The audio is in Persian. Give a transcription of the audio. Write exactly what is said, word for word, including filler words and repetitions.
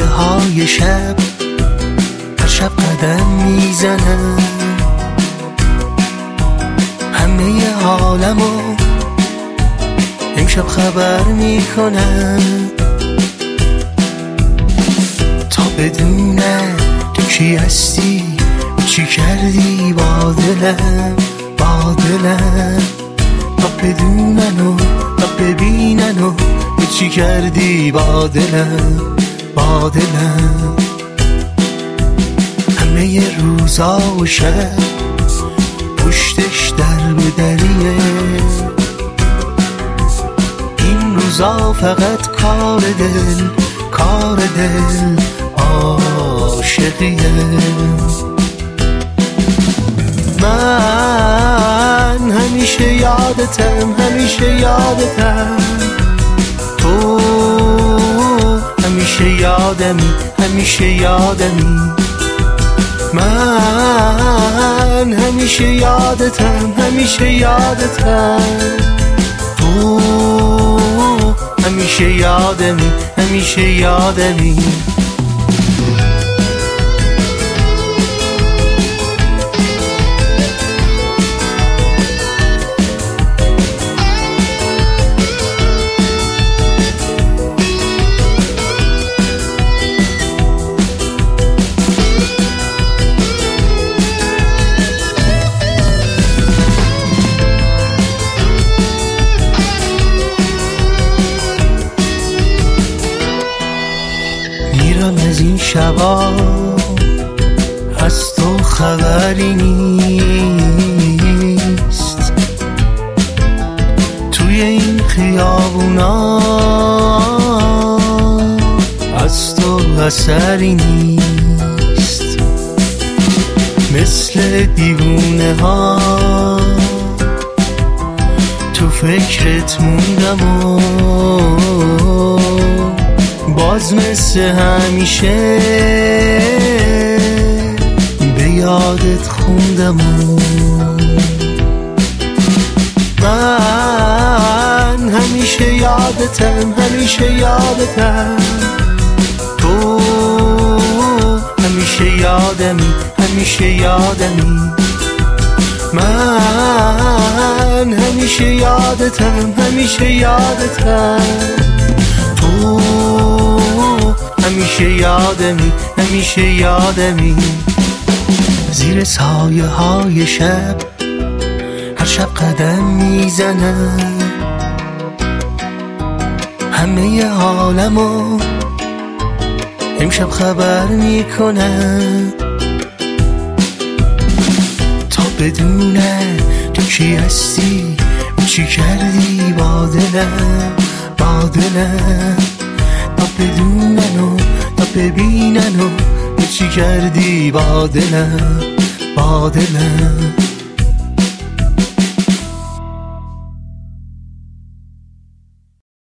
سایه های شب هر شب قدم میزنم، همه عالمو امشب خبر میکنم، تا بدونم تو کی هستی، چی کردی با دلم با دلم، تا بدونن و تا ببینن و چی کردی با دلم با دلم. همه روزا و شب پشتش در به دریه، این روزا فقط کار دل کار دل عاشقیه. من همیشه یادتم همیشه یادتم، تو همیشه یادمی همیشه یادمی، من همیشه یادتم همیشه یادتم، تو همیشه یادمی همیشه یادمی. میرم از این شبا از تو خبری نیست، توی این خیابونا از تو اثری نیست، مثل دیوونه ها تو فکرت موندم و باز مثل همیشه به یادت خوندم و من همیشه یادتم همیشه یادتم، تو همیشه یادمی همیشه یادمی، من همیشه یادتم همیشه یادتم، تو همیشه یادمی همیشه یادمی. زیر سایه های شب هر شب قدم میزنم، همه عالمو امشب خبر میکنم، تا بدونم تو کی هستی، چی کردی با دلم با دلم، تا بدونن و تا ببینن و چی کردی با دلم با دلم.